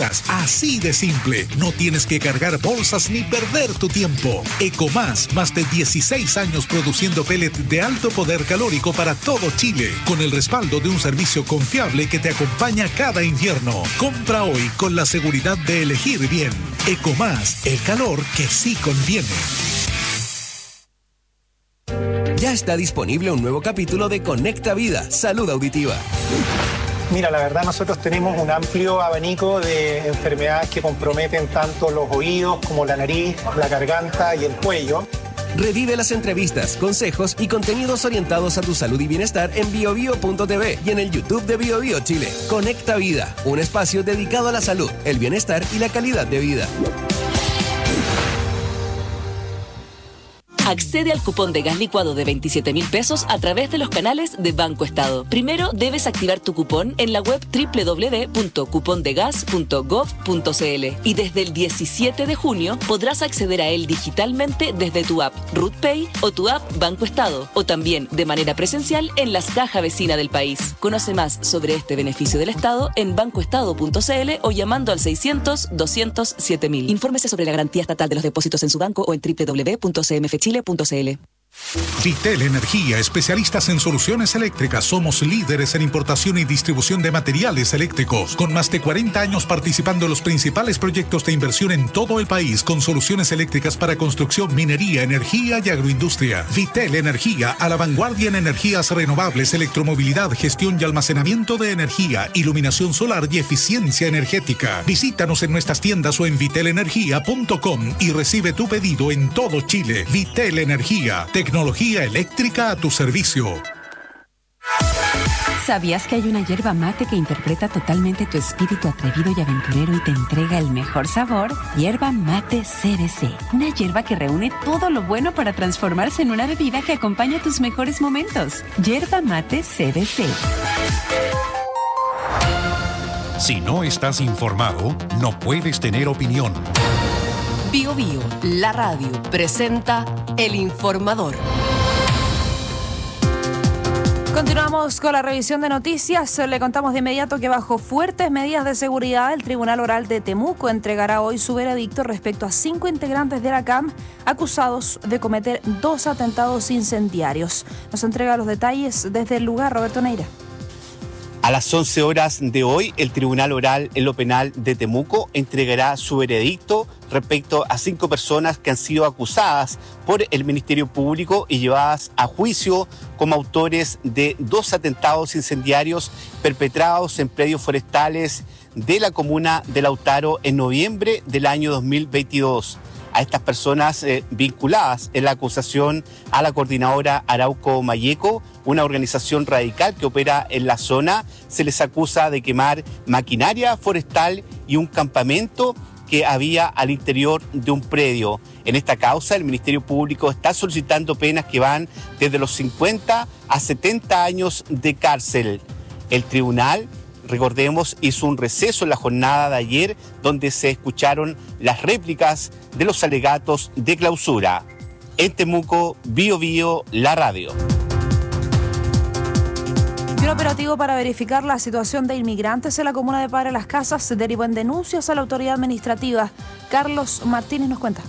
quieras, así de simple. No tienes que cargar bolsas ni perder tu tiempo. Ecomás, más de 16 años produciendo pellet de alto poder calórico para todo Chile, con el respaldo de un servicio confiable que te acompaña cada invierno. Compra hoy con la seguridad de elegir bien. Ecomás, el calor que sí conviene. Ya está disponible un nuevo capítulo de Conecta Vida, Salud Auditiva. Mira, la verdad nosotros tenemos un amplio abanico de enfermedades que comprometen tanto los oídos como la nariz, la garganta y el cuello. Revive las entrevistas, consejos y contenidos orientados a tu salud y bienestar en biobio.tv y en el YouTube de BioBio Chile. Conecta Vida, un espacio dedicado a la salud, el bienestar y la calidad de vida. Accede al cupón de gas licuado de 27.000 pesos a través de los canales de Banco Estado. Primero debes activar tu cupón en la web www.cupondegas.gov.cl y desde el 17 de junio podrás acceder a él digitalmente desde tu app RootPay o tu app Banco Estado, o también de manera presencial en las cajas vecinas del país. Conoce más sobre este beneficio del Estado en bancoestado.cl o llamando al 600-200-7000. Infórmese sobre la garantía estatal de los depósitos en su banco o en www.cmfchile.cl. Vitel Energía, especialistas en soluciones eléctricas. Somos líderes en importación y distribución de materiales eléctricos, con más de 40 años participando en los principales proyectos de inversión en todo el país, con soluciones eléctricas para construcción, minería, energía y agroindustria. Vitel Energía, a la vanguardia en energías renovables, electromovilidad, gestión y almacenamiento de energía, iluminación solar y eficiencia energética. Visítanos en nuestras tiendas o en vitelenergia.com y recibe tu pedido en todo Chile. Vitel Energía, tecnología eléctrica a tu servicio. ¿Sabías que hay una yerba mate que interpreta totalmente tu espíritu atrevido y aventurero y te entrega el mejor sabor? Yerba mate CBC. Una yerba que reúne todo lo bueno para transformarse en una bebida que acompaña tus mejores momentos. Yerba mate CBC. Si no estás informado, no puedes tener opinión. BioBio, la radio, presenta El Informador. Continuamos con la revisión de noticias. Le contamos de inmediato que bajo fuertes medidas de seguridad, el Tribunal Oral de Temuco entregará hoy su veredicto respecto a 5 integrantes de la CAM acusados de cometer 2 atentados incendiarios. Nos entrega los detalles desde el lugar, Roberto Neira. A las 11 horas de hoy, el Tribunal Oral en lo Penal de Temuco entregará su veredicto respecto a 5 personas que han sido acusadas por el Ministerio Público y llevadas a juicio como autores de 2 atentados incendiarios perpetrados en predios forestales de la comuna de Lautaro en noviembre del año 2022. A estas personas vinculadas en la acusación a la coordinadora Arauco Mayeco, una organización radical que opera en la zona, se les acusa de quemar maquinaria forestal y un campamento que había al interior de un predio. En esta causa, el Ministerio Público está solicitando penas que van desde los 50 a 70 años de cárcel. El tribunal, recordemos, hizo un receso en la jornada de ayer donde se escucharon las réplicas de los alegatos de clausura. En Temuco, BioBio, la radio. Un operativo para verificar la situación de inmigrantes en la comuna de Padre Las Casas se derivó en denuncias a la autoridad administrativa. Carlos Martínez nos cuenta.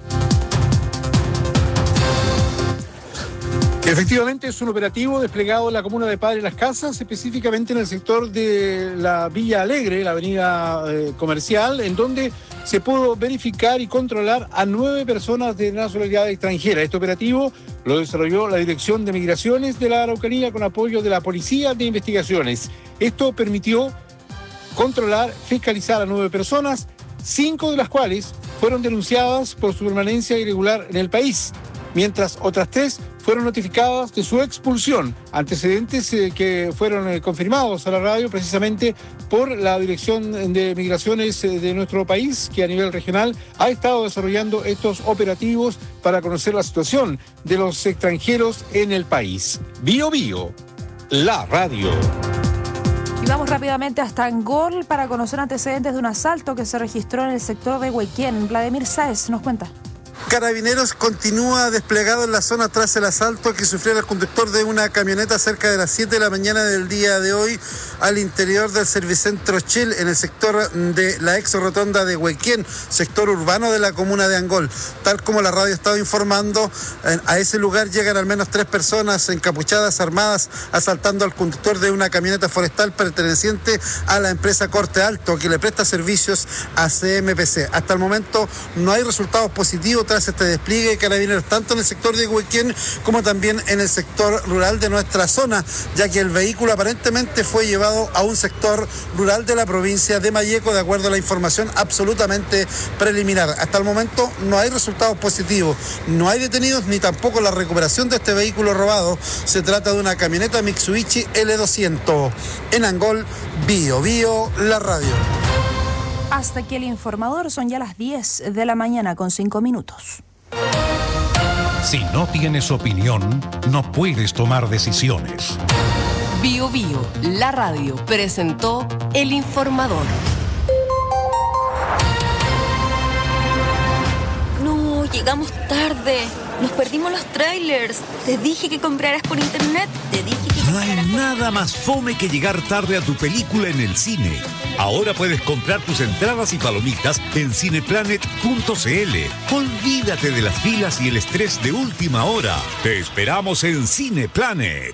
Efectivamente, es un operativo desplegado en la comuna de Padre Las Casas, específicamente en el sector de la Villa Alegre, la avenida comercial, en donde se pudo verificar y controlar a 9 personas de nacionalidad extranjera. Este operativo lo desarrolló la Dirección de Migraciones de la Araucanía con apoyo de la Policía de Investigaciones. Esto permitió controlar, fiscalizar a 9 personas, 5 de las cuales fueron denunciadas por su permanencia irregular en el país, mientras otras 3 fueron notificadas de su expulsión, antecedentes que fueron confirmados a la radio precisamente por la Dirección de Migraciones de nuestro país, que a nivel regional ha estado desarrollando estos operativos para conocer la situación de los extranjeros en el país. BioBio, la radio. Y vamos rápidamente hasta Angol para conocer antecedentes de un asalto que se registró en el sector de Huayquén. Vladimir Sáez nos cuenta. Carabineros continúa desplegado en la zona tras el asalto que sufrió el conductor de una camioneta cerca de las 7 de la mañana del día de hoy al interior del Servicentro Shell en el sector de la ex rotonda de Huequén, sector urbano de la comuna de Angol. Tal como la radio estaba informando, a ese lugar llegan al menos 3 personas encapuchadas, armadas, asaltando al conductor de una camioneta forestal perteneciente a la empresa Corte Alto, que le presta servicios a CMPC. Hasta el momento no hay resultados positivos tras este despliegue de carabineros, tanto en el sector de Huequén como también en el sector rural de nuestra zona, ya que el vehículo aparentemente fue llevado a un sector rural de la provincia de Malleco, de acuerdo a la información absolutamente preliminar. Hasta el momento no hay resultados positivos, no hay detenidos ni tampoco la recuperación de este vehículo robado. Se trata de una camioneta Mitsubishi L200. En Angol, Bio Bio, la radio. Hasta aquí el informador, son ya las 10 de la mañana con 5 minutos. Si no tienes opinión, no puedes tomar decisiones. Bio Bio, la radio, presentó El Informador. No, llegamos tarde. Nos perdimos los trailers. Te dije que compraras por internet. Te dije que No hay nada más fome que llegar tarde a tu película en el cine. Ahora puedes comprar tus entradas y palomitas en cineplanet.cl. Olvídate de las filas y el estrés de última hora. Te esperamos en Cineplanet.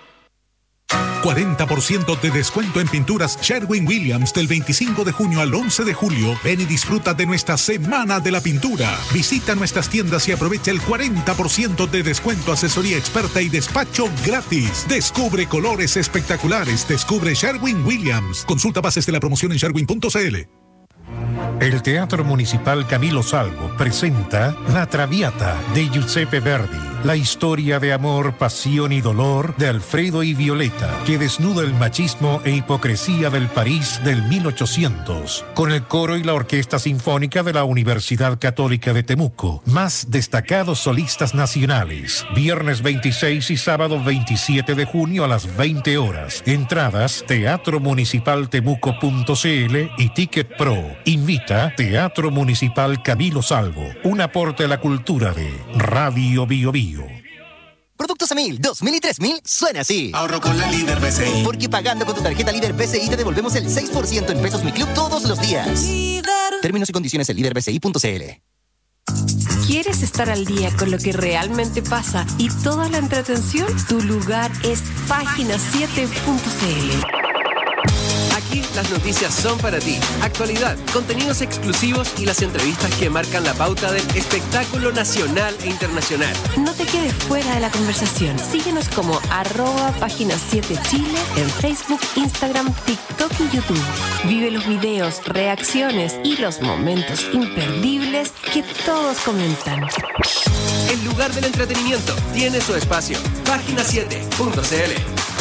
40% de descuento en pinturas Sherwin-Williams del 25 de junio al 11 de julio. Ven y disfruta de nuestra Semana de la Pintura. Visita nuestras tiendas y aprovecha el 40% de descuento, asesoría experta y despacho gratis. Descubre colores espectaculares. Descubre Sherwin-Williams. Consulta bases de la promoción en sherwin.cl. El Teatro Municipal Camilo Salvo presenta La Traviata de Giuseppe Verdi, la historia de amor, pasión y dolor de Alfredo y Violeta, que desnuda el machismo e hipocresía del París del 1800, con el coro y la Orquesta Sinfónica de la Universidad Católica de Temuco, más destacados solistas nacionales, viernes 26 y sábado 27 de junio a las 20 horas. Entradas, teatromunicipaltemuco.cl y Ticket Pro. Invita Teatro Municipal Camilo Salvo, un aporte a la cultura de Radio Bio Bio. Productos a 1000, 2000 y 3000 suena así. Ahorro con la Líder BCI. Porque pagando con tu tarjeta Líder BCI te devolvemos el 6% en Pesos Mi Club todos los días. Términos y condiciones en líderbci.cl. ¿Quieres estar al día con lo que realmente pasa y toda la entretención? Tu lugar es página7.cl. Aquí las noticias son para ti. Actualidad, contenidos exclusivos y las entrevistas que marcan la pauta del espectáculo nacional e internacional. No te quedes fuera de la conversación. Síguenos como @página7chile en Facebook, Instagram, TikTok y YouTube. Vive los videos, reacciones y los momentos imperdibles que todos comentan. El lugar del entretenimiento tiene su espacio. Página7.cl.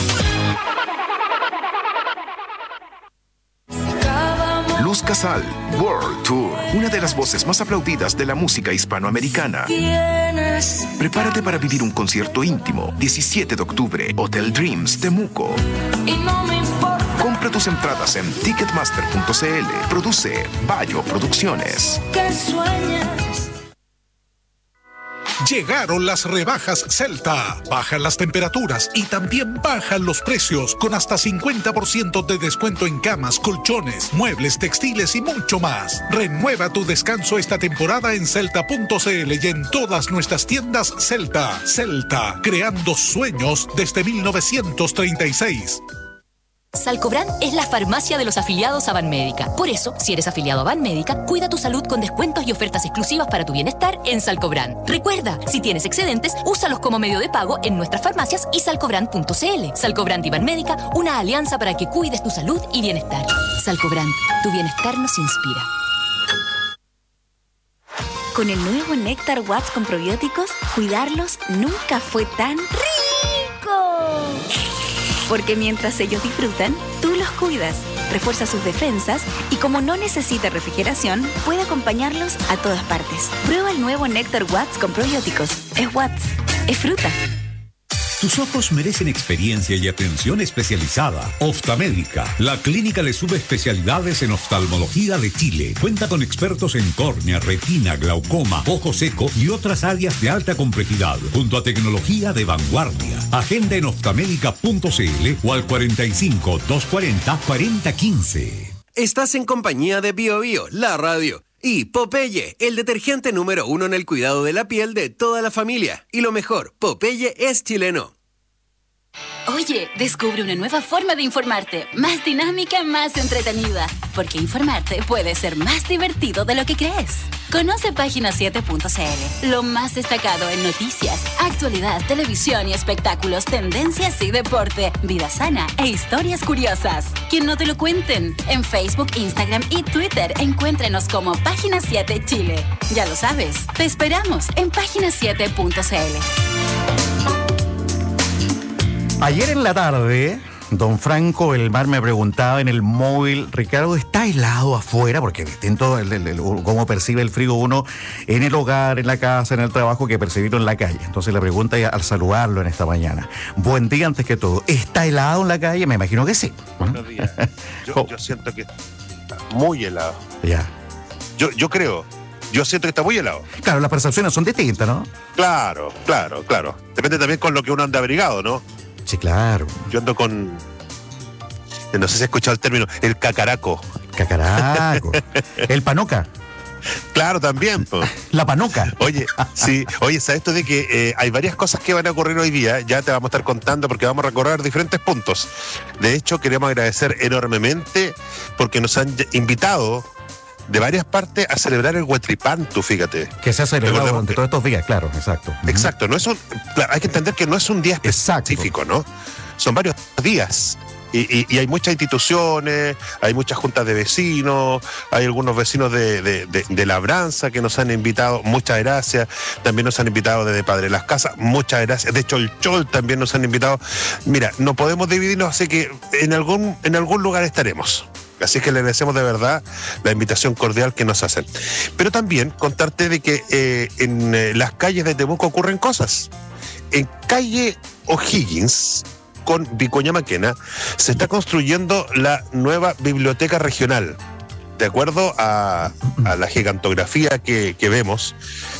Luz Casal, World Tour, una de las voces más aplaudidas de la música hispanoamericana. Prepárate para vivir un concierto íntimo, 17 de octubre, Hotel Dreams, Temuco. Compra tus entradas en ticketmaster.cl. Produce Bayo Producciones. Llegaron las rebajas Celta. Bajan las temperaturas y también bajan los precios con hasta 50% de descuento en camas, colchones, muebles, textiles y mucho más. Renueva tu descanso esta temporada en celta.cl y en todas nuestras tiendas Celta. Celta, creando sueños desde 1936. Salcobran es la farmacia de los afiliados a Banmédica. Por eso, si eres afiliado a Banmédica, cuida tu salud con descuentos y ofertas exclusivas para tu bienestar en Salcobran. Recuerda, si tienes excedentes, úsalos como medio de pago en nuestras farmacias y salcobran.cl. Salcobran y Banmédica, una alianza para que cuides tu salud y bienestar. Salcobran, tu bienestar nos inspira. Con el nuevo Néctar Watts con probióticos, cuidarlos nunca fue tan rico. Porque mientras ellos disfrutan, tú los cuidas, refuerza sus defensas y como no necesita refrigeración, puede acompañarlos a todas partes. Prueba el nuevo Néctar Watts con probióticos. Es Watts, es fruta. Tus ojos merecen experiencia y atención especializada. Oftamédica, la clínica de subespecialidades en oftalmología de Chile. Cuenta con expertos en córnea, retina, glaucoma, ojo seco y otras áreas de alta complejidad, junto a tecnología de vanguardia. Agenda en oftamédica.cl o al 45 240 4015. Estás en compañía de BioBio, la radio. Y Popeye, el detergente número 1 en el cuidado de la piel de toda la familia. Y lo mejor, Popeye es chileno. Oye, descubre una nueva forma de informarte, más dinámica, más entretenida, porque informarte puede ser más divertido de lo que crees. Conoce página7.cl, lo más destacado en noticias, actualidad, televisión y espectáculos, tendencias y deporte, vida sana e historias curiosas. Que no te lo cuenten. En Facebook, Instagram y Twitter, encuéntrenos como Página 7 Chile. Ya lo sabes, te esperamos en página7.cl. Ayer en la tarde, don Franco El Mar me preguntaba en el móvil, Ricardo, ¿está helado afuera? Porque es distinto cómo percibe el frío uno en el hogar, en la casa, en el trabajo, que percibirlo en la calle. Entonces le pregunta al saludarlo en esta mañana. Buen día antes que todo. ¿Está helado en la calle? Me imagino que sí. Buenos días. Yo siento que está muy helado. Ya. Yo creo. Yo siento que está muy helado. Claro, las percepciones son distintas, ¿no? Claro. Depende también con lo que uno anda abrigado, ¿no? Sí, claro. Yo ando con... No sé si has escuchado el término, el cacaraco. Cacaraco. El panoca. Claro, también. Pues. La panoca. Oye, sí. Oye, ¿sabes esto de que hay varias cosas que van a ocurrir hoy día? Ya te vamos a estar contando porque vamos a recorrer diferentes puntos. De hecho, queremos agradecer enormemente porque nos han invitado de varias partes a celebrar el Huetripantu, fíjate. Que se ha celebrado durante todos estos días, claro, exacto. Exacto, no es hay que entender que no es un día específico, ¿no? Son varios días. Y hay muchas instituciones, hay muchas juntas de vecinos, hay algunos vecinos de Labranza que nos han invitado, muchas gracias. También nos han invitado desde Padre Las Casas, muchas gracias. De Cholchol también nos han invitado. Mira, no podemos dividirnos, así que en algún lugar estaremos. Así que le agradecemos de verdad la invitación cordial que nos hacen. Pero también contarte de que en las calles de Temuco ocurren cosas. En calle O'Higgins, con Vicuña Maquena, se está construyendo la nueva biblioteca regional. De acuerdo a la gigantografía que vemos,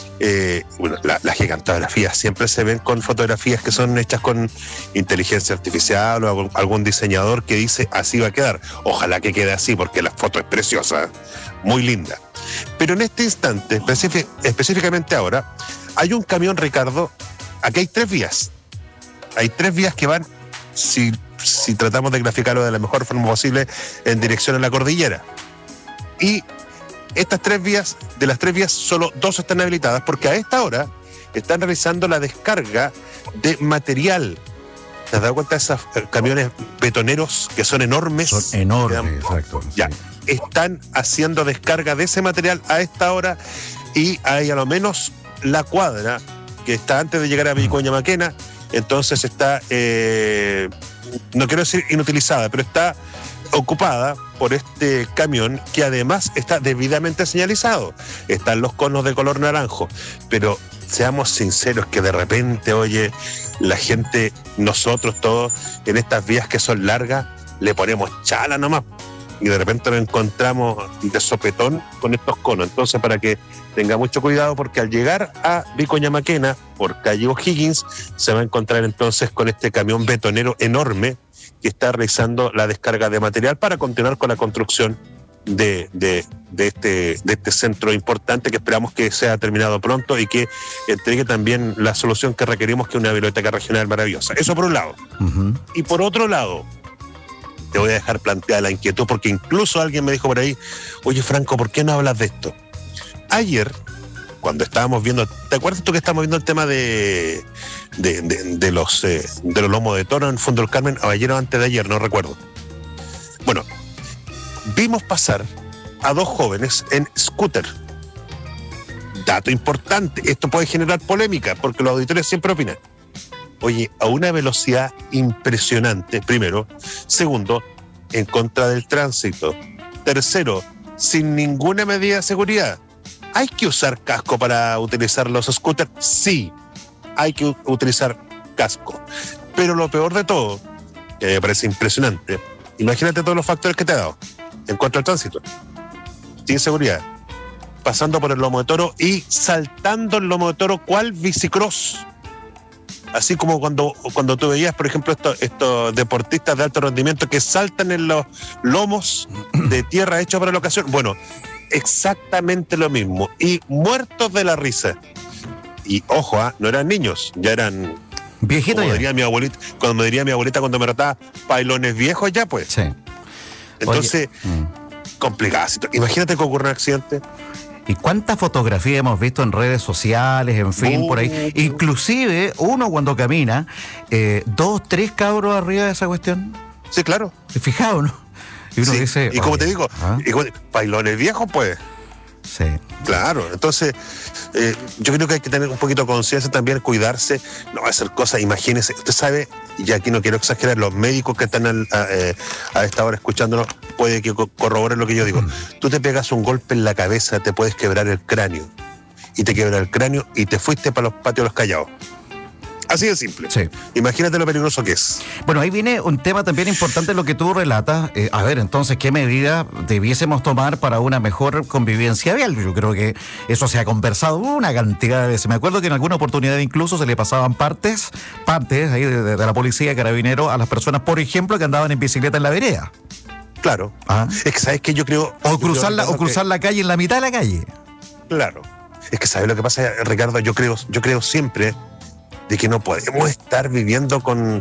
las gigantografías siempre se ven con fotografías que son hechas con inteligencia artificial o algún diseñador que dice así va a quedar. Ojalá que quede así porque la foto es preciosa, muy linda. Pero en este instante, específicamente ahora, hay un camión, Ricardo. Aquí hay 3 vías. Hay 3 vías que van, si tratamos de graficarlo de la mejor forma posible, en dirección a la cordillera. Y estas 3 vías, de las 3 vías, solo 2 están habilitadas porque a esta hora están realizando la descarga de material. ¿Te has dado cuenta de esos camiones betoneros que son enormes? Son enormes, exacto. Ya, están haciendo descarga de ese material a esta hora y hay a lo menos la cuadra que está antes de llegar a Vicuña Maquena, entonces está, no quiero decir inutilizada, pero está ocupada por este camión que además está debidamente señalizado. Están los conos de color naranjo, pero seamos sinceros que de repente, oye, la gente, nosotros todos, en estas vías que son largas, le ponemos chala nomás y de repente nos encontramos de sopetón con estos conos. Entonces, para que tenga mucho cuidado, porque al llegar a Vicuña Maquena, por calle O'Higgins, se va a encontrar entonces con este camión betonero enorme que está realizando la descarga de material para continuar con la construcción de este centro importante que esperamos que sea terminado pronto y que entregue también la solución que requerimos, que es una biblioteca regional maravillosa. Eso por un lado. Uh-huh. Y por otro lado, te voy a dejar planteada la inquietud, porque incluso alguien me dijo por ahí, oye Franco, ¿por qué no hablas de esto? Ayer, cuando estábamos viendo, ¿te acuerdas tú que estábamos viendo el tema de los lomos de toro en Fondo del Carmen? O ayer o antes de ayer, no recuerdo. Bueno, vimos pasar a 2 jóvenes en scooter. Dato importante, esto puede generar polémica, porque los auditores siempre opinan. Oye, a una velocidad impresionante, primero. Segundo, en contra del tránsito. Tercero, sin ninguna medida de seguridad. ¿Hay que usar casco para utilizar los scooters? Sí, hay que utilizar casco. Pero lo peor de todo, que me parece impresionante, imagínate todos los factores que te ha dado en cuanto al tránsito, sin seguridad, pasando por el lomo de toro y saltando el lomo de toro cual bicicross. Así como cuando tú veías, por ejemplo, estos deportistas de alto rendimiento que saltan en los lomos de tierra hechos para la ocasión. Bueno, exactamente lo mismo. Y muertos de la risa. Y ojo, no eran niños, ya eran viejitos. Como diría mi abuelita, cuando me diría mi abuelita cuando me trataba, pailones viejos ya, pues. Sí. Entonces, complicada. Imagínate que ocurre un accidente. ¿Y cuántas fotografías hemos visto en redes sociales, en fin, por ahí? Inclusive, uno cuando camina, 2, 3 cabros arriba de esa cuestión. Sí, claro. Fijado, ¿no? Y uno dice... Y como te digo, pailones viejos, pues. Sí. Claro, entonces yo creo que hay que tener un poquito de conciencia también, cuidarse, no hacer cosas, imagínese, usted sabe, y aquí no quiero exagerar, los médicos que están a esta hora escuchándonos, puede que corroboren lo que yo digo. Tú te pegas un golpe en la cabeza, te puedes quebrar el cráneo, y te quebra el cráneo y te fuiste para los patios de los Callados. Así de simple. Sí. Imagínate lo peligroso que es. Bueno, ahí viene un tema también importante lo que tú relatas. A ver, entonces, ¿qué medidas debiésemos tomar para una mejor convivencia vial? Yo creo que eso se ha conversado una cantidad de veces. Me acuerdo que en alguna oportunidad incluso se le pasaban partes ahí de la policía, carabinero, a las personas, por ejemplo, que andaban en bicicleta en la vereda. Claro. Es que sabes que yo creo... O cruzar la calle en la mitad de la calle. Claro. Es que sabes lo que pasa, Ricardo, yo creo siempre de que no podemos estar viviendo con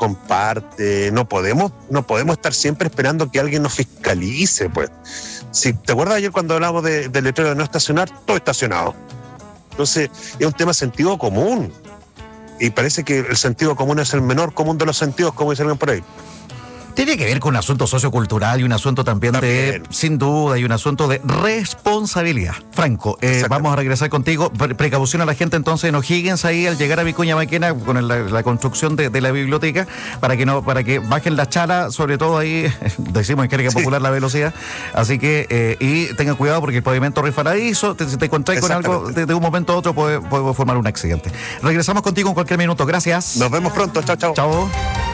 parte, no podemos estar siempre esperando que alguien nos fiscalice, pues. Si te acuerdas ayer cuando hablábamos del letrero de no estacionar, todo estacionado. Entonces, es un tema de sentido común. Y parece que el sentido común es el menor común de los sentidos, como dicen por ahí. Tiene que ver con un asunto sociocultural y un asunto también sin duda, y un asunto de responsabilidad. Franco, vamos a regresar contigo. Precaución a la gente entonces en O'Higgins ahí al llegar a Vicuña Maquena con la construcción de la biblioteca, para que bajen la chala, sobre todo ahí, decimos en carga popular la velocidad. Así que, y tengan cuidado porque el pavimento resbaladizo, si te encontrás con algo de un momento a otro puede formar un accidente. Regresamos contigo en cualquier minuto. Gracias. Nos vemos pronto. Chao. Chao.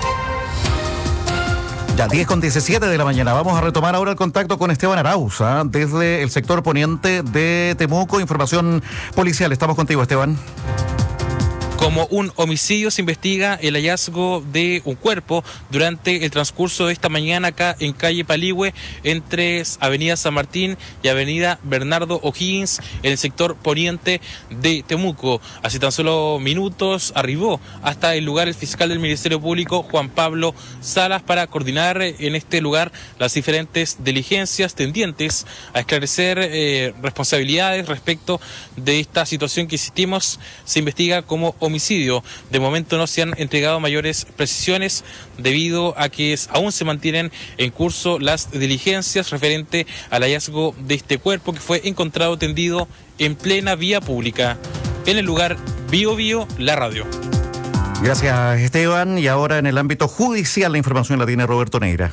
Ya, 10:17 de la mañana. Vamos a retomar ahora el contacto con Esteban Arauz, desde el sector poniente de Temuco. Información policial. Estamos contigo, Esteban. Como un homicidio se investiga el hallazgo de un cuerpo durante el transcurso de esta mañana acá en calle Paligüe, entre Avenida San Martín y Avenida Bernardo O'Higgins, en el sector poniente de Temuco. Hace tan solo minutos arribó hasta el lugar el fiscal del Ministerio Público, Juan Pablo Salas, para coordinar en este lugar las diferentes diligencias tendientes a esclarecer responsabilidades respecto de esta situación que, insistimos, se investiga como homicidio. De momento no se han entregado mayores precisiones debido a que aún se mantienen en curso las diligencias referente al hallazgo de este cuerpo que fue encontrado tendido en plena vía pública. En el lugar, Bio Bio, la radio. Gracias, Esteban. Y ahora en el ámbito judicial la información la tiene Roberto Neira.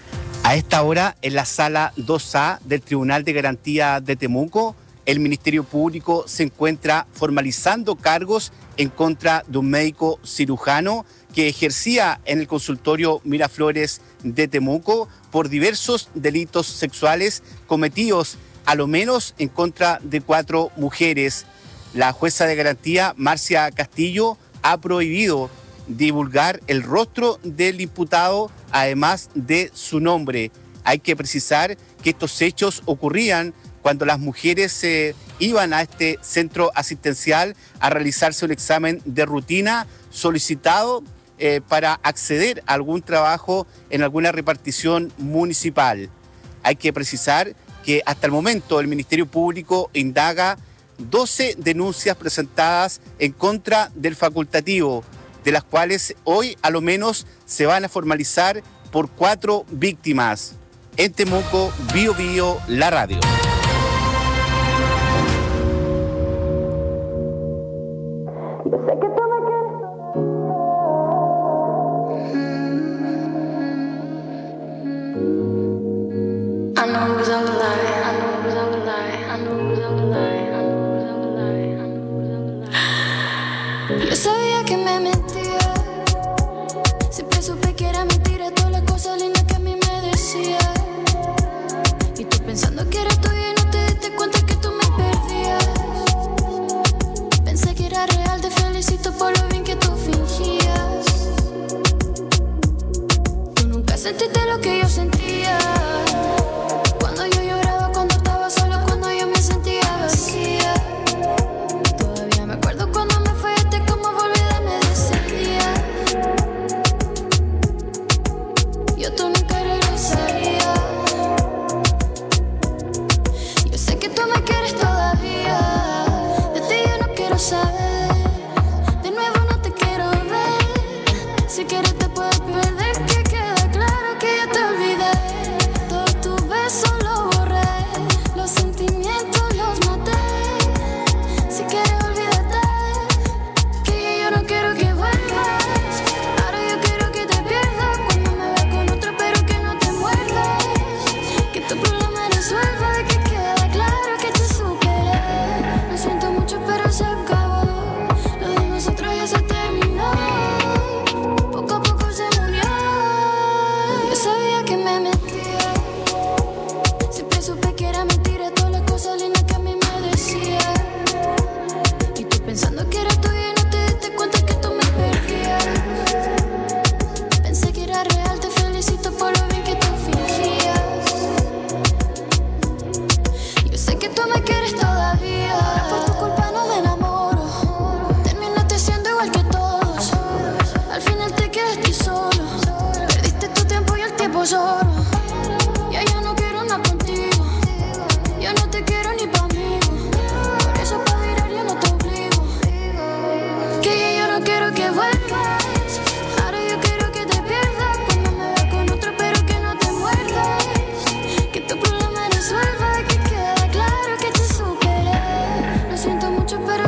A esta hora, en la sala 2A del Tribunal de Garantía de Temuco, el Ministerio Público se encuentra formalizando cargos en contra de un médico cirujano que ejercía en el consultorio Miraflores de Temuco por diversos delitos sexuales cometidos a lo menos en contra de 4 mujeres. La jueza de garantía, Marcia Castillo, ha prohibido divulgar el rostro del imputado, además de su nombre. Hay que precisar que estos hechos ocurrían cuando las mujeres iban a este centro asistencial a realizarse un examen de rutina solicitado para acceder a algún trabajo en alguna repartición municipal. Hay que precisar que hasta el momento el Ministerio Público indaga 12 denuncias presentadas en contra del facultativo, de las cuales hoy a lo menos se van a formalizar por 4 víctimas. En Temuco, Bio Bio, la radio. Yo sabía que me mentía.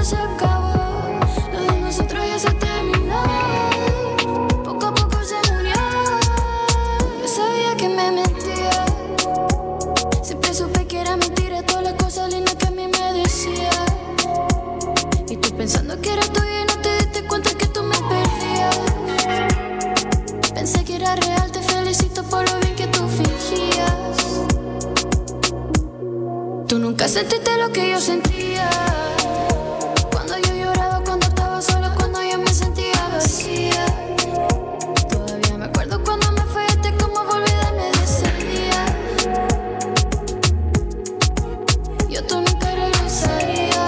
se acabó, lo de nosotros ya se terminó. Poco a poco se murió. Yo sabía que me mentía. Siempre supe que era mentira todas las cosas lindas que a mí me decía. Y tú pensando que era tuyo y no te diste cuenta que tú me perdías. Pensé que era real, te felicito por lo bien que tú fingías. Tú nunca sentiste lo que yo sentía. Cuando yo lloraba, cuando estaba sola, cuando yo me sentía vacía. Todavía me acuerdo cuando me fuiste, cómo volví a darme de ese día. Yo tú nunca regresaría.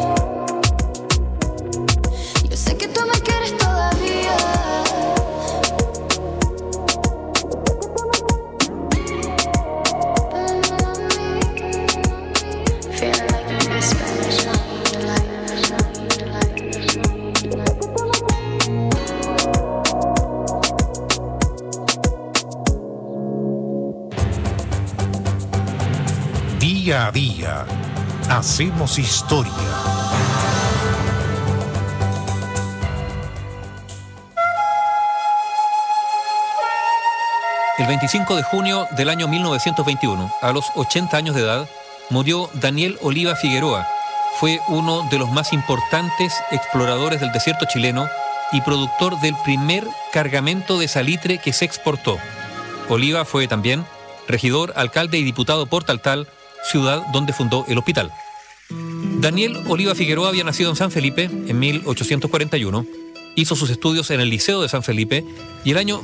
Yo sé que tú me quieres todavía. Día a día, hacemos historia. El 25 de junio del año 1921, a los 80 años de edad, murió Daniel Oliva Figueroa. Fue uno de los más importantes exploradores del desierto chileno y productor del primer cargamento de salitre que se exportó. Oliva fue también regidor, alcalde y diputado por Taltal, ciudad donde fundó el hospital. Daniel Oliva Figueroa había nacido en San Felipe en 1841, hizo sus estudios en el Liceo de San Felipe y el año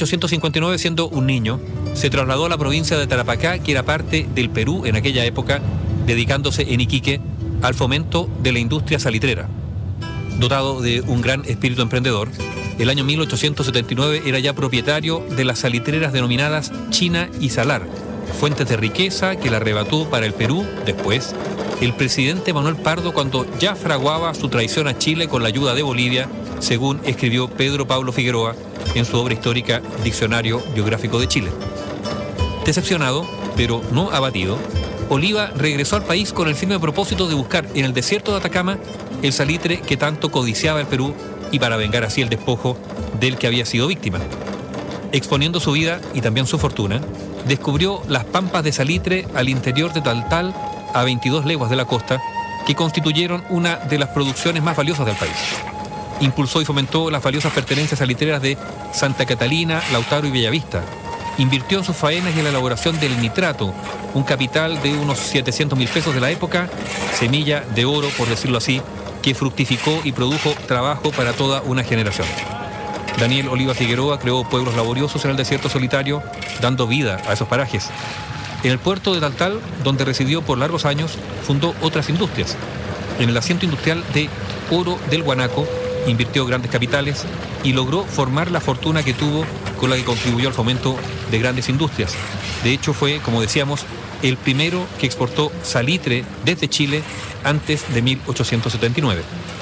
1859, siendo un niño, se trasladó a la provincia de Tarapacá, que era parte del Perú en aquella época, dedicándose en Iquique al fomento de la industria salitrera. Dotado de un gran espíritu emprendedor, el año 1879 era ya propietario de las salitreras denominadas China y Salar, fuentes de riqueza que le arrebató para el Perú después el presidente Manuel Pardo, cuando ya fraguaba su traición a Chile con la ayuda de Bolivia, según escribió Pedro Pablo Figueroa en su obra histórica Diccionario Biográfico de Chile. Decepcionado, pero no abatido, Oliva regresó al país con el firme propósito de buscar en el desierto de Atacama el salitre que tanto codiciaba el Perú y para vengar así el despojo del que había sido víctima. Exponiendo su vida y también su fortuna, descubrió las pampas de salitre al interior de Taltal, a 22 leguas de la costa, que constituyeron una de las producciones más valiosas del país. Impulsó y fomentó las valiosas pertenencias salitreras de Santa Catalina, Lautaro y Bellavista. Invirtió en sus faenas y en la elaboración del nitrato, un capital de unos 700.000 pesos de la época, semilla de oro, por decirlo así, que fructificó y produjo trabajo para toda una generación. Daniel Oliva Figueroa creó pueblos laboriosos en el desierto solitario, dando vida a esos parajes. En el puerto de Taltal, donde residió por largos años, fundó otras industrias. En el asiento industrial de Oro del Guanaco, invirtió grandes capitales y logró formar la fortuna que tuvo, con la que contribuyó al fomento de grandes industrias. De hecho, fue, como decíamos, el primero que exportó salitre desde Chile antes de 1879.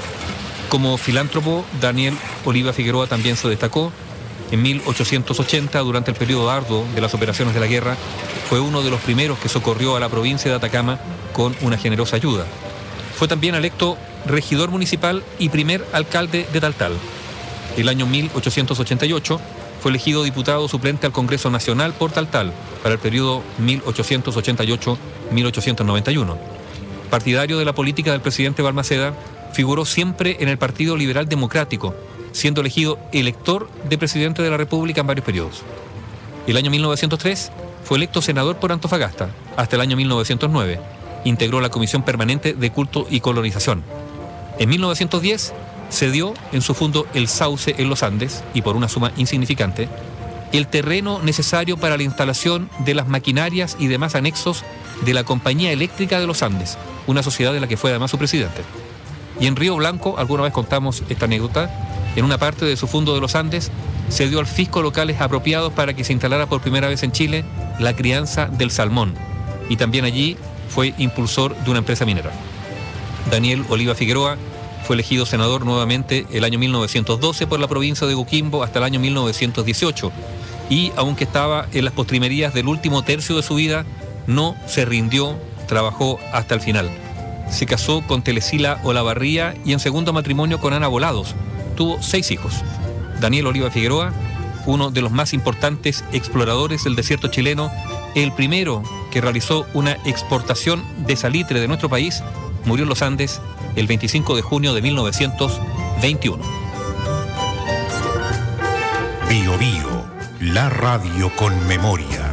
Como filántropo, Daniel Oliva Figueroa también se destacó. En 1880, durante el periodo arduo de las operaciones de la guerra, fue uno de los primeros que socorrió a la provincia de Atacama con una generosa ayuda. Fue también electo regidor municipal y primer alcalde de Taltal. El año 1888 fue elegido diputado suplente al Congreso Nacional por Taltal para el periodo 1888-1891. Partidario de la política del presidente Balmaceda, figuró siempre en el Partido Liberal Democrático, siendo elegido elector de presidente de la República en varios periodos. El año 1903 fue electo senador por Antofagasta, hasta el año 1909. Integró la Comisión Permanente de Culto y Colonización. En 1910 cedió en su fondo El Sauce en los Andes, y por una suma insignificante, el terreno necesario para la instalación de las maquinarias y demás anexos de la Compañía Eléctrica de los Andes, una sociedad de la que fue además su presidente. Y en Río Blanco, alguna vez contamos esta anécdota, en una parte de su fondo de los Andes, cedió al fisco locales apropiados para que se instalara por primera vez en Chile la crianza del salmón, y también allí fue impulsor de una empresa minera. Daniel Oliva Figueroa fue elegido senador nuevamente el año 1912 por la provincia de Coquimbo hasta el año 1918, y aunque estaba en las postrimerías del último tercio de su vida, no se rindió, trabajó hasta el final. se casó con Telesila Olavarría y en segundo matrimonio con Ana Volados. Tuvo 6 hijos. Daniel Oliva Figueroa, uno de los más importantes exploradores del desierto chileno, el primero que realizó una exportación de salitre de nuestro país, murió en los Andes el 25 de junio de 1921. Bio Bio, la radio con memoria.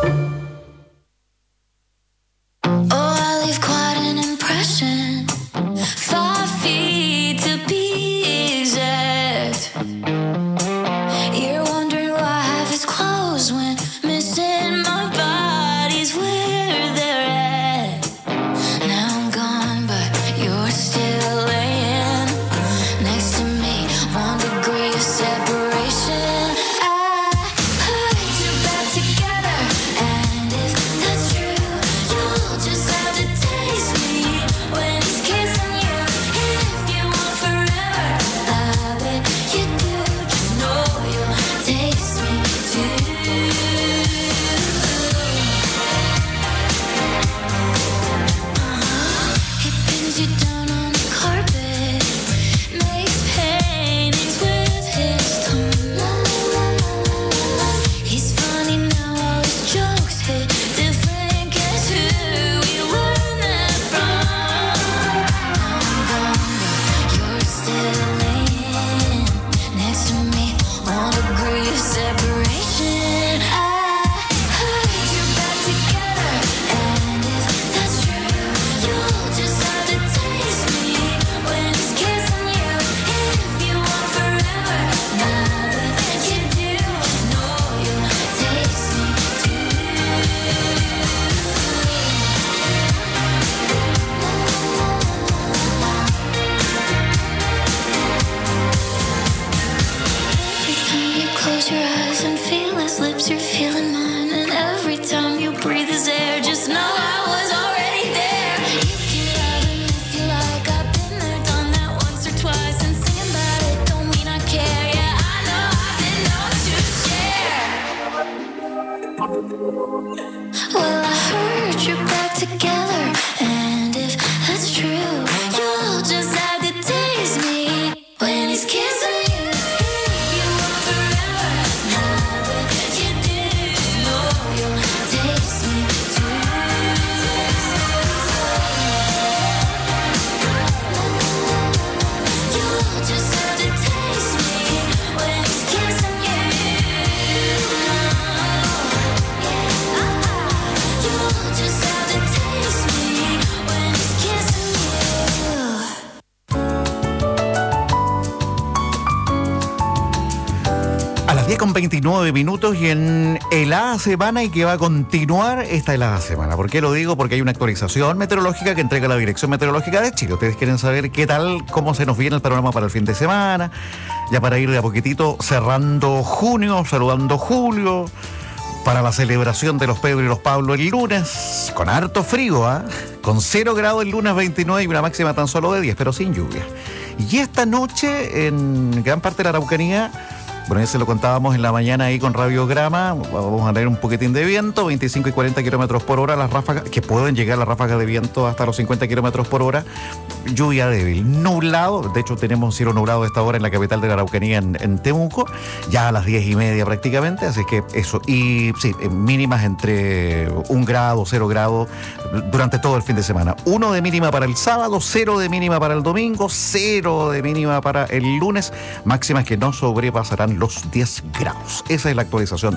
Con 29 minutos y en helada semana y que va a continuar esta helada semana. ¿Por qué lo digo? Porque hay una actualización meteorológica que entrega la Dirección Meteorológica de Chile. Ustedes quieren saber qué tal, cómo se nos viene el panorama para el fin de semana, ya para ir de a poquitito cerrando junio, saludando julio, para la celebración de los Pedro y los Pablo el lunes, con harto frío, con 0 grados el lunes 29 y una máxima tan solo de 10, pero sin lluvia. Y esta noche en gran parte de la Araucanía, bueno, ya se lo contábamos en la mañana ahí con radiograma, vamos a tener un poquitín de viento, 25 y 40 kilómetros por hora, las ráfagas, que pueden llegar las ráfagas de viento hasta los 50 kilómetros por hora, lluvia débil, nublado, de hecho tenemos cielo nublado a esta hora en la capital de la Araucanía, en Temuco, ya a las 10:30 prácticamente, así que eso, y sí, mínimas entre 1 grado, 0 grado, durante todo el fin de semana. 1 de mínima para el sábado, 0 de mínima para el domingo, 0 de mínima para el lunes, máximas que no sobrepasarán los 10 grados. Esa es la actualización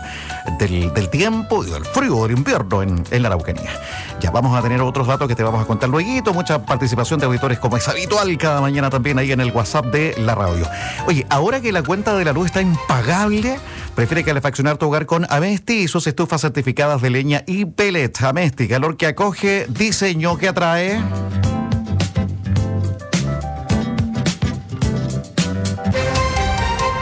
del tiempo y del frío del invierno en la Araucanía. Ya vamos a tener otros datos que te vamos a contar luego. Mucha participación de auditores como es habitual cada mañana también ahí en el WhatsApp de la radio. Oye, ahora que la cuenta de la luz está impagable, prefiere calefaccionar tu hogar con Amesti y sus estufas certificadas de leña y pellet. Amesti, calor que acoge, diseño que atrae.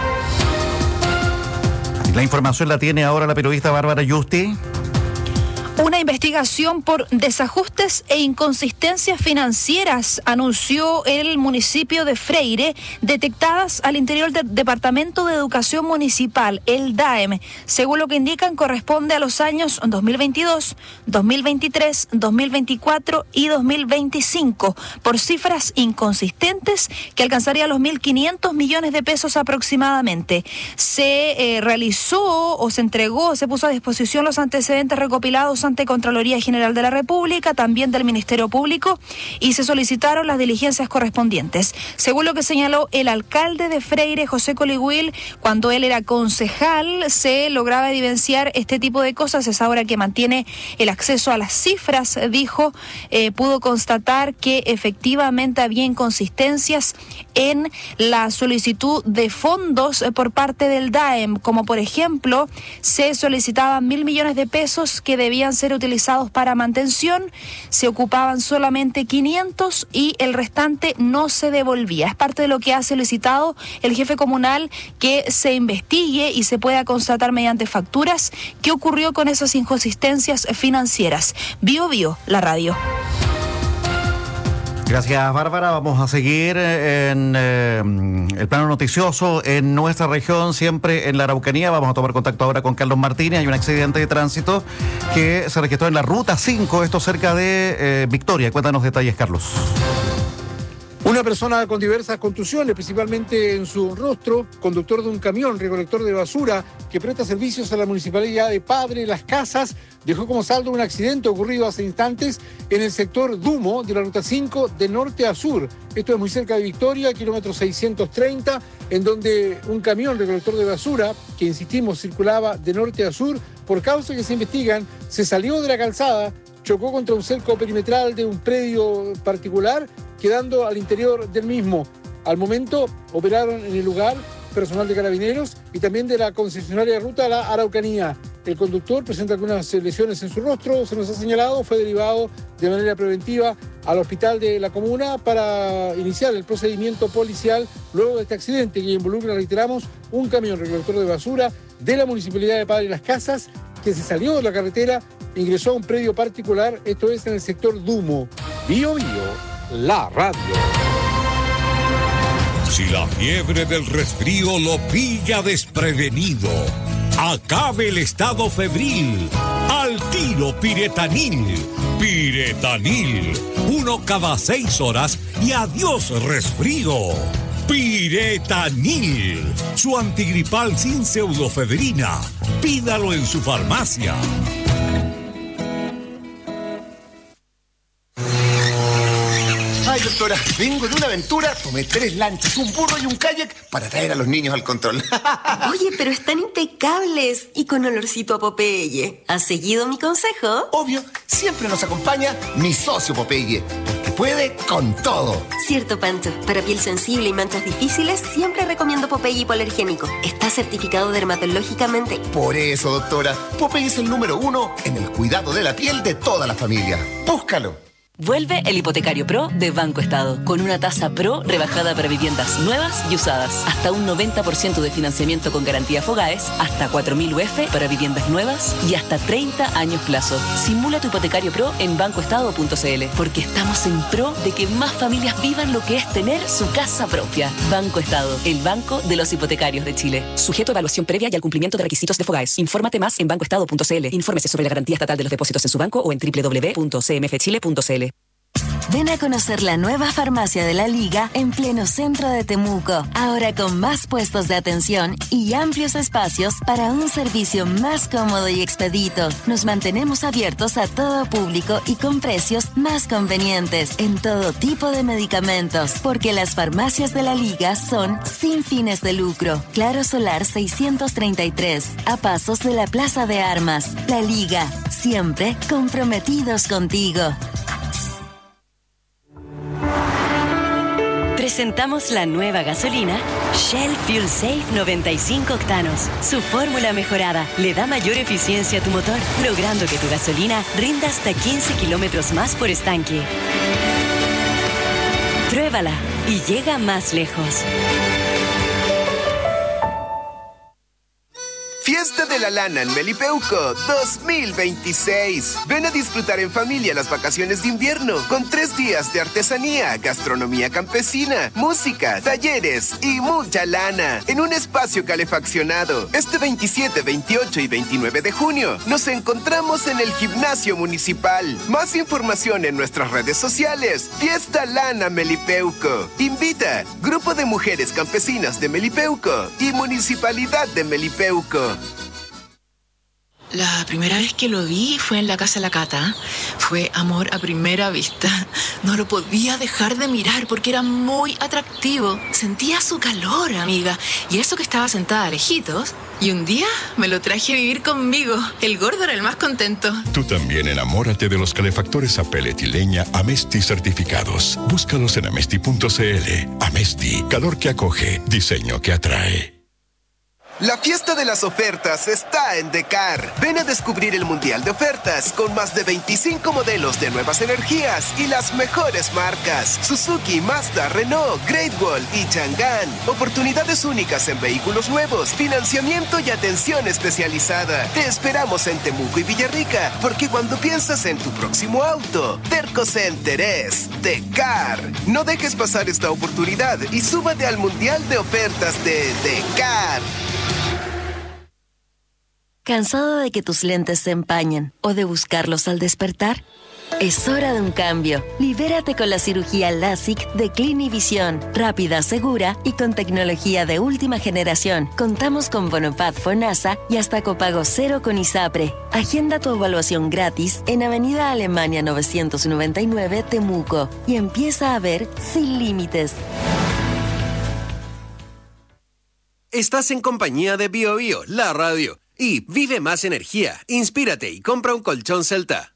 La información la tiene ahora la periodista Bárbara Yusti. Una investigación por desajustes e inconsistencias financieras anunció el municipio de Freire, detectadas al interior del Departamento de Educación Municipal, el DAEM. Según lo que indican, corresponde a los años 2022, 2023, 2024 y 2025, por cifras inconsistentes que alcanzaría los 1.500 millones de pesos aproximadamente. Se realizó o se entregó, se puso a disposición los antecedentes recopilados ante Contraloría General de la República, también del Ministerio Público, y se solicitaron las diligencias correspondientes. Según lo que señaló el alcalde de Freire, José Coligüil, cuando él era concejal, se lograba evidenciar este tipo de cosas. Es ahora que mantiene el acceso a las cifras, dijo, pudo constatar que efectivamente había inconsistencias en la solicitud de fondos por parte del DAEM, como por ejemplo, se solicitaban 1.000 millones de pesos que debían ser utilizados para mantención, se ocupaban solamente 500 y el restante no se devolvía. Es parte de lo que ha solicitado el jefe comunal, que se investigue y se pueda constatar mediante facturas qué ocurrió con esas inconsistencias financieras. Bio Bio, la radio. Gracias, Bárbara. Vamos a seguir en el plano noticioso en nuestra región, siempre en la Araucanía. Vamos a tomar contacto ahora con Carlos Martínez. Hay un accidente de tránsito que se registró en la Ruta 5, esto cerca de Victoria. Cuéntanos detalles, Carlos. Una persona con diversas contusiones, principalmente en su rostro, conductor de un camión recolector de basura que presta servicios a la Municipalidad de Padre Las Casas, dejó como saldo un accidente ocurrido hace instantes en el sector Dumo de la Ruta 5 de norte a sur. Esto es muy cerca de Victoria, kilómetro 630, en donde un camión recolector de basura, que insistimos circulaba de norte a sur, por causas que se investigan, se salió de la calzada, chocó contra un cerco perimetral de un predio particular, quedando al interior del mismo. Al momento operaron en el lugar personal de Carabineros y también de la concesionaria de ruta La Araucanía. El conductor presenta algunas lesiones en su rostro, se nos ha señalado, fue derivado de manera preventiva al hospital de la comuna para iniciar el procedimiento policial luego de este accidente que involucra, reiteramos, un camión recolector de basura de la Municipalidad de Padre Las Casas que se salió de la carretera, ingresó a un predio particular, esto es en el sector Dumo. Bio Bio, la radio. Si la fiebre del resfrío lo pilla desprevenido, acabe el estado febril. Al tiro Piretanil. Piretanil. 1 cada 6 horas y adiós resfrío. Piretanil. Su antigripal sin pseudofedrina. Pídalo en su farmacia. Ay, doctora, vengo de una aventura, tomé 3 lanchas, un burro y un kayak para traer a los niños al control. Oye, pero están impecables y con olorcito a Popeye. ¿Has seguido mi consejo? Obvio, siempre nos acompaña mi socio Popeye, porque puede con todo. Cierto, Pancho. Para piel sensible y manchas difíciles, siempre recomiendo Popeye hipoalergénico. Está certificado dermatológicamente. Por eso, doctora, Popeye es el número 1 en el cuidado de la piel de toda la familia. Búscalo. Vuelve el Hipotecario Pro de Banco Estado, con una tasa Pro rebajada para viviendas nuevas y usadas. Hasta un 90% de financiamiento con garantía Fogaes, hasta 4.000 UF para viviendas nuevas y hasta 30 años plazo. Simula tu Hipotecario Pro en bancoestado.cl, porque estamos en pro de que más familias vivan lo que es tener su casa propia. Banco Estado, el banco de los hipotecarios de Chile. Sujeto a evaluación previa y al cumplimiento de requisitos de Fogaes. Infórmate más en bancoestado.cl. Infórmese sobre la garantía estatal de los depósitos en su banco o en www.cmfchile.cl. Ven a conocer la nueva farmacia de la Liga en pleno centro de Temuco. Ahora con más puestos de atención y amplios espacios para un servicio más cómodo y expedito. Nos mantenemos abiertos a todo público y con precios más convenientes en todo tipo de medicamentos, porque las farmacias de la Liga son sin fines de lucro. Claro Solar 633, a pasos de la Plaza de Armas. La Liga, siempre comprometidos contigo. Presentamos la nueva gasolina Shell Fuel Safe 95 octanos. Su fórmula mejorada le da mayor eficiencia a tu motor, logrando que tu gasolina rinda hasta 15 kilómetros más por estanque. Pruébala y llega más lejos. Fiesta de la Lana en Melipeuco 2026. Ven a disfrutar en familia las vacaciones de invierno con 3 días de artesanía, gastronomía campesina, música, talleres y mucha lana en un espacio calefaccionado. Este 27, 28 y 29 de junio nos encontramos en el Gimnasio Municipal. Más información en nuestras redes sociales. Fiesta Lana Melipeuco. Invita Grupo de Mujeres Campesinas de Melipeuco y Municipalidad de Melipeuco. La primera vez que lo vi fue en la casa de la Cata. Fue amor a primera vista. No lo podía dejar de mirar porque era muy atractivo. Sentía su calor, amiga. Y eso que estaba sentada lejitos. Y un día me lo traje a vivir conmigo. El gordo era el más contento. Tú también enamórate de los calefactores a pellet y leña Amesti certificados. Búscalos en amesti.cl. Amesti, calor que acoge, diseño que atrae. La fiesta de las ofertas está en Decar. Ven a descubrir el Mundial de Ofertas con más de 25 modelos de nuevas energías y las mejores marcas. Suzuki, Mazda, Renault, Great Wall y Chang'an. Oportunidades únicas en vehículos nuevos, financiamiento y atención especializada. Te esperamos en Temuco y Villarrica, porque cuando piensas en tu próximo auto, Terco Center es Decar. No dejes pasar esta oportunidad y súbate al Mundial de Ofertas de Decar. ¿Cansado de que tus lentes se empañen o de buscarlos al despertar? Es hora de un cambio. Libérate con la cirugía LASIK de Clinivision. Rápida, segura y con tecnología de última generación. Contamos con Bonopad FONASA y hasta copago cero con ISAPRE. Agenda tu evaluación gratis en Avenida Alemania 999 Temuco y empieza a ver sin límites. Estás en compañía de Bio Bio, la radio. Y vive más energía, inspírate y compra un colchón Celta.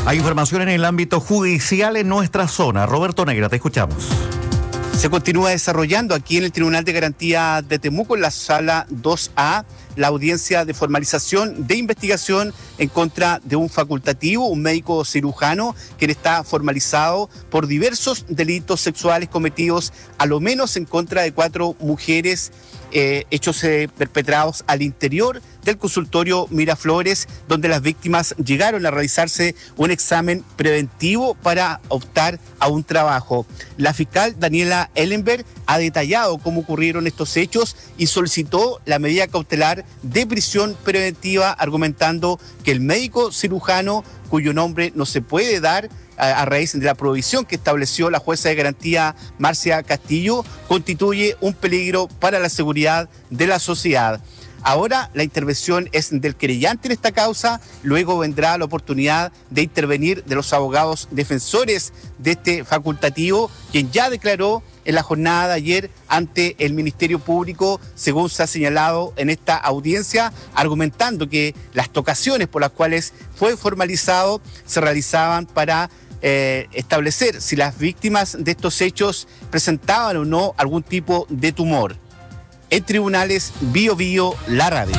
Hay información en el ámbito judicial en nuestra zona. Roberto Negra, te escuchamos. Se continúa desarrollando aquí en el Tribunal de Garantía de Temuco, en la sala 2A, la audiencia de formalización de investigación en contra de un facultativo, un médico cirujano, quien está formalizado por diversos delitos sexuales cometidos, a lo menos en contra de 4 mujeres, hechos perpetrados al interior del consultorio Miraflores, donde las víctimas llegaron a realizarse un examen preventivo para optar a un trabajo. La fiscal Daniela Ellenberg ha detallado cómo ocurrieron estos hechos y solicitó la medida cautelar de prisión preventiva, argumentando que el médico cirujano, cuyo nombre no se puede dar a raíz de la prohibición que estableció la jueza de garantía Marcia Castillo, constituye un peligro para la seguridad de la sociedad. Ahora la intervención es del querellante en esta causa, luego vendrá la oportunidad de intervenir de los abogados defensores de este facultativo, quien ya declaró en la jornada de ayer ante el Ministerio Público, según se ha señalado en esta audiencia, argumentando que las tocaciones por las cuales fue formalizado se realizaban para establecer si las víctimas de estos hechos presentaban o no algún tipo de tumor. En Tribunales, Bio Bio, la radio.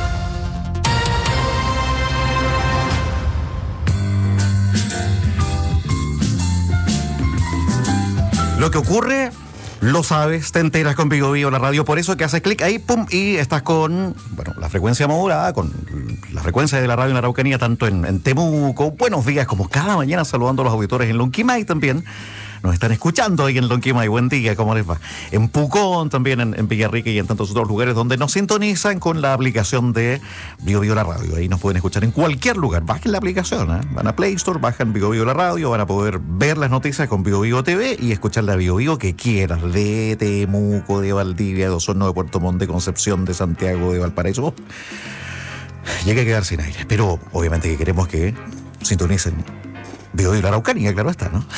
Lo que ocurre, lo sabes, te enteras con Bio Bio, la radio. Por eso que haces clic ahí, pum, y estás con, bueno, la frecuencia modulada, con la frecuencia de la radio en la Araucanía, tanto en Temuco. Buenos días, como cada mañana, saludando a los auditores en Lonquimay también. Nos están escuchando ahí en Lonquimay. Buen día, ¿cómo les va? En Pucón, también en Villarrica y en tantos otros lugares donde nos sintonizan con la aplicación de Bio Bio la radio. Ahí nos pueden escuchar en cualquier lugar. Bajen la aplicación, ¿eh? Van a Play Store, bajan Bio Bio la radio, van a poder ver las noticias con Bio Bio TV y escuchar la Bio Bio que quieras, de Temuco, de Valdivia, de Osorno, de Puerto Montt, de Concepción, de Santiago, de Valparaíso. Llega a quedar sin aire, pero obviamente que queremos que sintonicen Bio Bio la Araucanía, claro está, ¿no?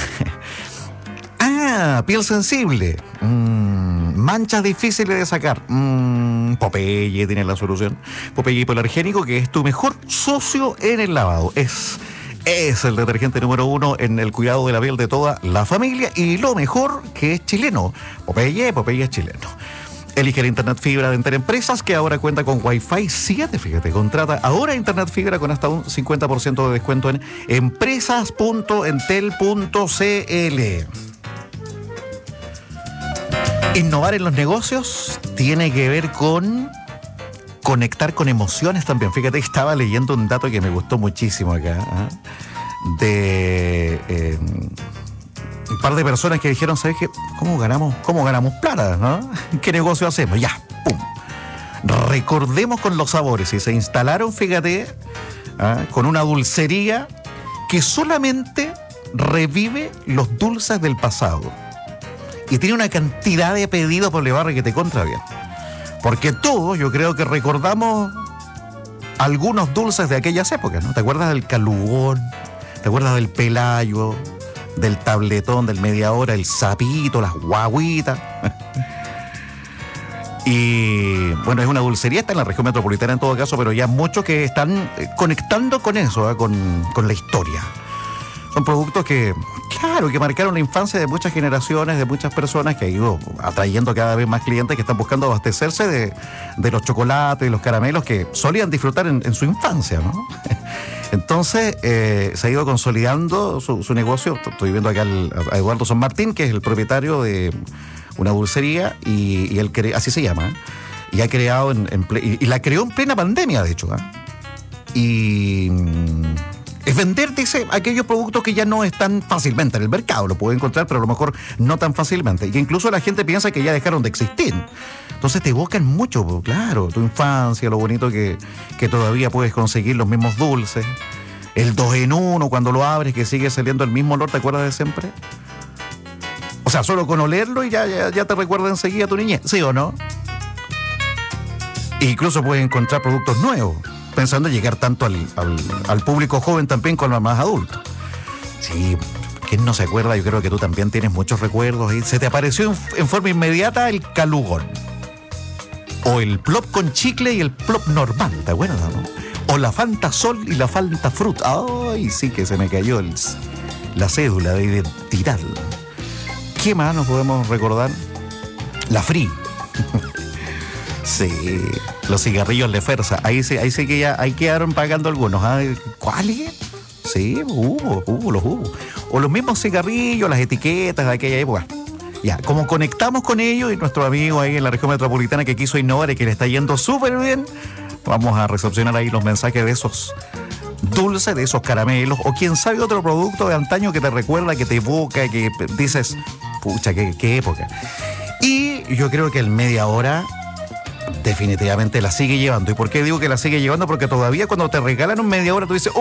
Piel sensible, manchas difíciles de sacar. Popeye tiene la solución. Popeye hipoalergénico, que es tu mejor socio en el lavado. Es el detergente número 1 en el cuidado de la piel de toda la familia, y lo mejor, que es chileno. Popeye es chileno. Elige el Internet Fibra de Enterempresas, que ahora cuenta con Wi-Fi 7, fíjate. Contrata ahora Internet Fibra con hasta un 50% de descuento en empresas.entel.cl. Innovar en los negocios tiene que ver con conectar con emociones también. Fíjate, estaba leyendo un dato que me gustó muchísimo acá, de un par de personas que dijeron, ¿sabes qué? ¿Cómo ganamos plata? ¿No? ¿Qué negocio hacemos? Ya, pum. Recordemos con los sabores. Y se instalaron, fíjate, con una dulcería que solamente revive los dulces del pasado. Y tiene una cantidad de pedidos por Levarre que te contra bien. Porque todos, yo creo que recordamos algunos dulces de aquellas épocas, ¿no? ¿Te acuerdas del calugón? ¿Te acuerdas del pelayo? Del tabletón, del media hora, el sapito, las guaguitas. Y bueno, es una dulcería, está en la región metropolitana en todo caso, pero ya muchos que están conectando con eso, con la historia. Son productos que, claro, que marcaron la infancia de muchas generaciones, de muchas personas, que ha ido atrayendo cada vez más clientes que están buscando abastecerse de los chocolates, los caramelos que solían disfrutar en su infancia, ¿no? Entonces, se ha ido consolidando su negocio. Estoy viendo acá a Eduardo San Martín, que es el propietario de una dulcería, y él así se llama, y ha creado y la creó en plena pandemia, de hecho, y es vender, dice, aquellos productos que ya no están fácilmente en el mercado. Lo puede encontrar, pero a lo mejor no tan fácilmente. Y incluso la gente piensa que ya dejaron de existir. Entonces te evocan mucho, claro, tu infancia, lo bonito que todavía puedes conseguir los mismos dulces. El 2 en 1, cuando lo abres, que sigue saliendo el mismo olor, ¿te acuerdas de siempre? O sea, solo con olerlo y ya te recuerda enseguida tu niñez, ¿sí o no? E incluso puedes encontrar productos nuevos, pensando en llegar tanto al público joven también como al más adulto. Sí, ¿quién no se acuerda? Yo creo que tú también tienes muchos recuerdos. Y se te apareció en forma inmediata el calugón. O el plop con chicle y el plop normal, ¿te acuerdas, no? O la Fanta Sol y la Fanta Fruit. Ay, sí que se me cayó la cédula de identidad. ¿Qué más nos podemos recordar? La Free. Sí, los cigarrillos de Fersa. Ahí sí que ya ahí quedaron pagando algunos. ¿Cuáles? Sí, los hubo. O los mismos cigarrillos, las etiquetas de aquella época. Ya, como conectamos con ellos y nuestro amigo ahí en la región metropolitana que quiso innovar y que le está yendo súper bien, vamos a recepcionar ahí los mensajes de esos dulces, de esos caramelos, o quién sabe otro producto de antaño que te recuerda, que te evoca, que dices, pucha, qué época. Y yo creo que el media hora definitivamente la sigue llevando. ¿Y por qué digo que la sigue llevando? Porque todavía cuando te regalan un media hora tú dices,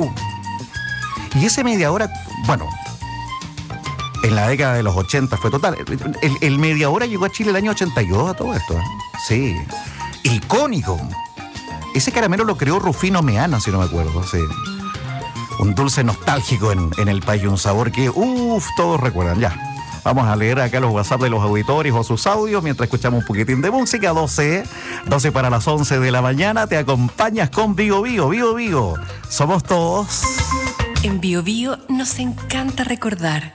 y ese media hora, bueno, en la década de los 80 fue total. El media hora llegó a Chile el año 82 a todo esto. Sí. Icónico. Ese caramelo lo creó Rufino Meana, si no me acuerdo. Sí. Un dulce nostálgico en el país, un sabor que, todos recuerdan. Ya. Vamos a leer acá los WhatsApp de los auditores o sus audios mientras escuchamos un poquitín de música. 12 para las 11 de la mañana. Te acompañas con Bio Bio. Bio Bio. Somos todos. En Bio Bio nos encanta recordar.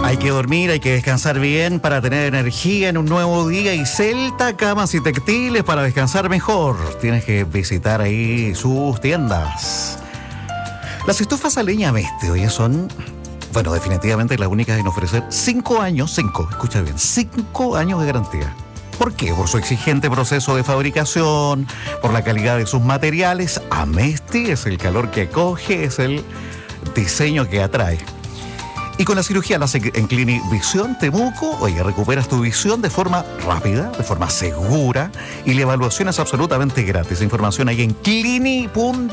Hay que dormir, hay que descansar bien para tener energía en un nuevo día y Celta, camas y textiles para descansar mejor. Tienes que visitar ahí sus tiendas. Las estufas a leña Amesti, oye, son, bueno, definitivamente las únicas en ofrecer 5 años, escucha bien, 5 años de garantía. ¿Por qué? Por su exigente proceso de fabricación, por la calidad de sus materiales. Amesti es el calor que acoge, es el diseño que atrae. Y con la cirugía láser en Clinic Visión Temuco, oye, recuperas tu visión de forma rápida, de forma segura, y la evaluación es absolutamente gratis. Información ahí en clini.cl.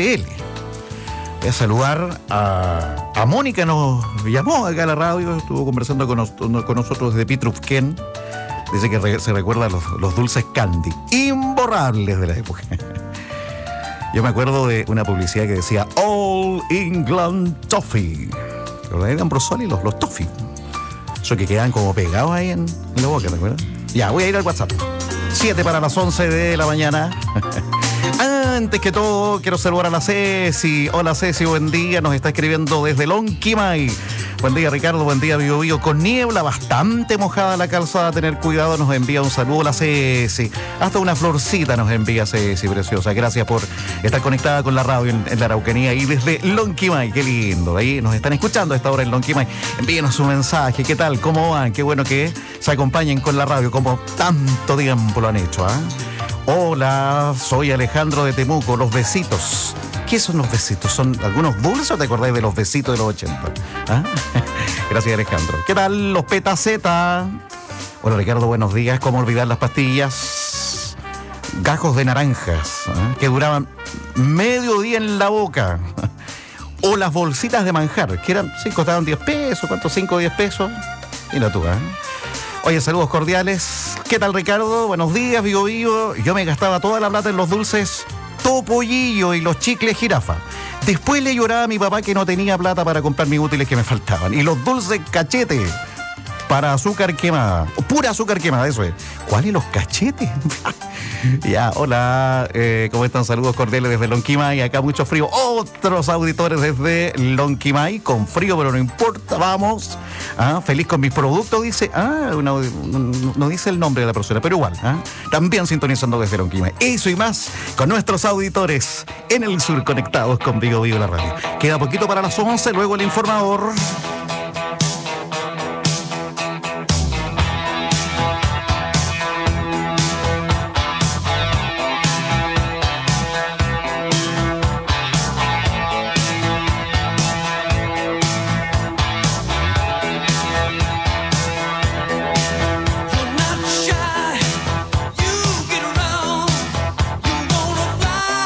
Voy a saludar a Mónica, nos llamó acá a la radio, estuvo conversando con nosotros desde Pitrufquén. Dice que se recuerda los dulces candy, imborrables de la época. Yo me acuerdo de una publicidad que decía All England Toffee. De Ambrosoli, los toffee. Eso que quedan como pegados ahí en la boca, ¿te acuerdas? Ya, voy a ir al WhatsApp. 7 para las 11 de la mañana. Antes que todo, quiero saludar a la Ceci. Hola Ceci, buen día. Nos está escribiendo desde Lonquimay. Buen día Ricardo, buen día Bio Bio. Con niebla, bastante mojada la calzada, tener cuidado. Nos envía un saludo la Ceci. Hasta una florcita nos envía Ceci, preciosa. Gracias por estar conectada con la radio en la Araucanía y desde Lonquimay. Qué lindo. Ahí nos están escuchando a esta hora en Lonquimay. Envíenos un mensaje. ¿Qué tal? ¿Cómo van? Qué bueno que se acompañen con la radio como tanto tiempo lo han hecho, ¿ah? Hola, soy Alejandro de Temuco. Los besitos. ¿Qué son los besitos? ¿Son algunos dulces o te acordáis de los besitos de los 80? ¿Ah? Gracias, Alejandro. ¿Qué tal los petaceta? Hola, Ricardo, buenos días. ¿Cómo olvidar las pastillas? Gajos de naranjas, ¿eh? Que duraban medio día en la boca. O las bolsitas de manjar, que eran, sí, costaban 10 pesos. ¿Cuánto? 5 o 10 pesos. Mira tú, ¿eh? Oye, saludos cordiales. ¿Qué tal, Ricardo? Buenos días, Bio Bio. Yo me gastaba toda la plata en los dulces Topollillo y los chicles Jirafa. Después le lloraba a mi papá que no tenía plata para comprar mis útiles que me faltaban. Y los dulces Cachete para azúcar quemada. Pura azúcar quemada, eso es. ¿Cuáles los cachetes? Ya, hola. ¿Cómo están? Saludos cordiales desde Lonquimay. Acá mucho frío. Otros auditores desde Lonquimay. Con frío, pero no importa. Vamos. Feliz con mis productos, dice. No dice el nombre de la persona, pero igual. También sintonizando desde Lonquimay. Eso y más con nuestros auditores en el sur conectados con Bio Bio la radio. Queda poquito para las 11, luego el informador.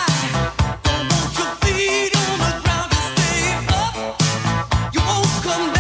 Come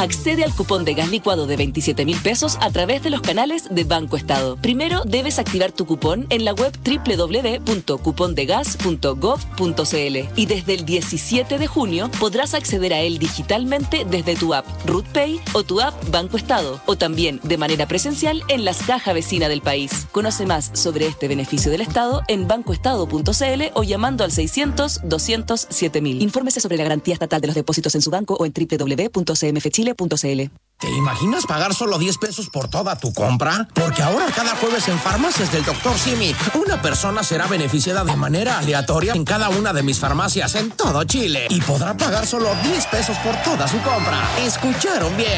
Accede al cupón de gas licuado de 27.000 pesos a través de los canales de Banco Estado. Primero debes activar tu cupón en la web www.cupondegas.gov.cl y desde el 17 de junio podrás acceder a él digitalmente desde tu app RootPay o tu app Banco Estado, o también de manera presencial en las cajas vecinas del país. Conoce más sobre este beneficio del Estado en bancoestado.cl o llamando al 600-200-7000. Infórmese sobre la garantía estatal de los depósitos en su banco o en www.cmfchile.cl. ¿Te imaginas pagar solo 10 pesos por toda tu compra? Porque ahora cada jueves en Farmacias del Dr. Simi, una persona será beneficiada de manera aleatoria en cada una de mis farmacias en todo Chile y podrá pagar solo 10 pesos por toda su compra. ¿Escucharon bien?